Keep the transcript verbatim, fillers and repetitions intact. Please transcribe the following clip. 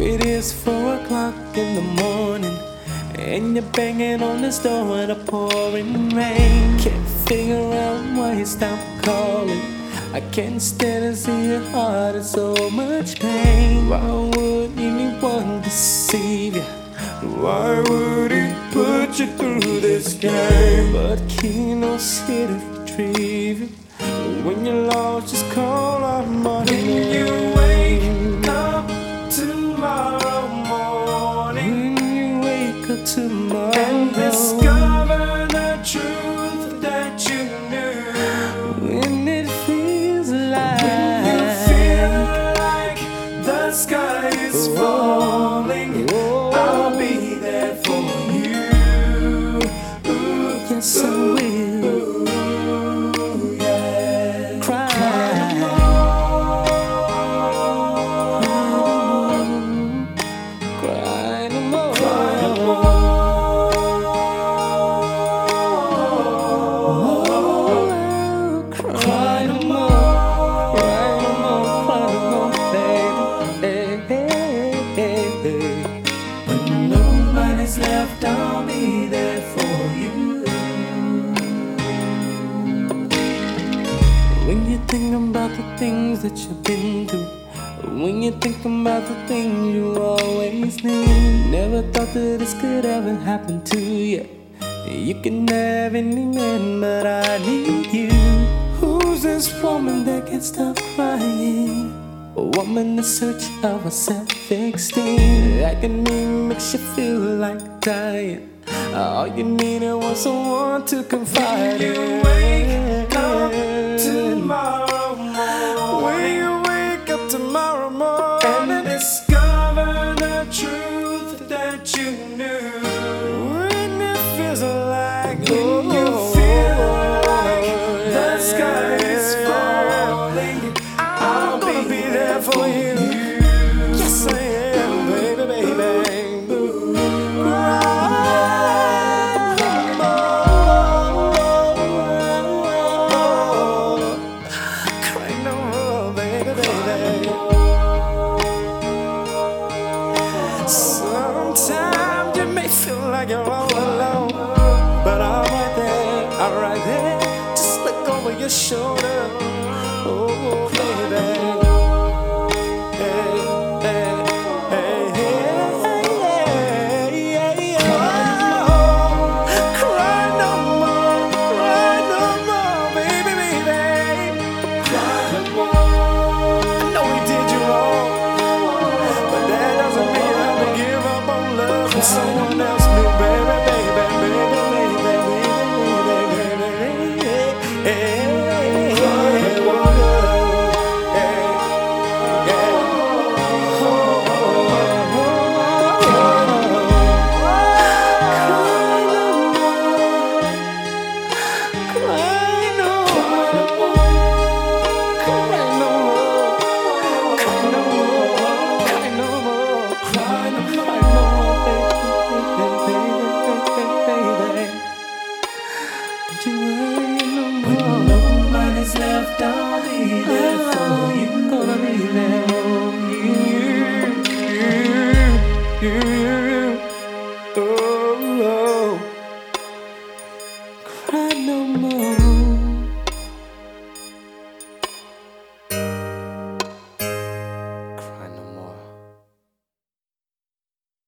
It is four o'clock in the morning, and you're banging on this door in a pouring rain. Can't figure out why you stopped calling. I can't stand to see your heart in so much pain. Why would anyone deceive you? Why would he put you through this game? But Keno's here to retrieve you. When you're lost, just call our money. When you wake up tomorrow morning, when you wake up tomorrow and discover the truth that you knew. When it feels like, when you feel like the sky is falling, oh, I'll be there for you. Ooh, yes, I will. When nobody's left, I'll be there for you. When you think about the things that you've been through, when you think about the things you always knew, never thought that this could ever happen to you. You can have any man, but I need you. Who's this woman that can't stop crying? A woman in search of a self-esteem that can even makes you feel like dying. All you need is someone to confide in. When you wake up tomorrow morning, when you wake up tomorrow morning and discover the truth that you knew. When it feels like, when you feel like the sky is falling, I'm gonna be there for you. Yes, I am, baby, baby. Cry no more, baby, baby. Sometimes you may feel like you're all alone, but I'm right there, I'm right there. Just look over your shoulder. Oh, baby. Someone else new, baby, baby, baby, baby, baby, baby, baby, hey, hey, whoa, hey, yeah, oh, oh, oh, oh, cry no more, cry no more, cry no more, cry no more, cry no more, cry no more. When nobody's left, I'll be there for you. Gonna be there for you, you, you, oh, oh. Cry no more.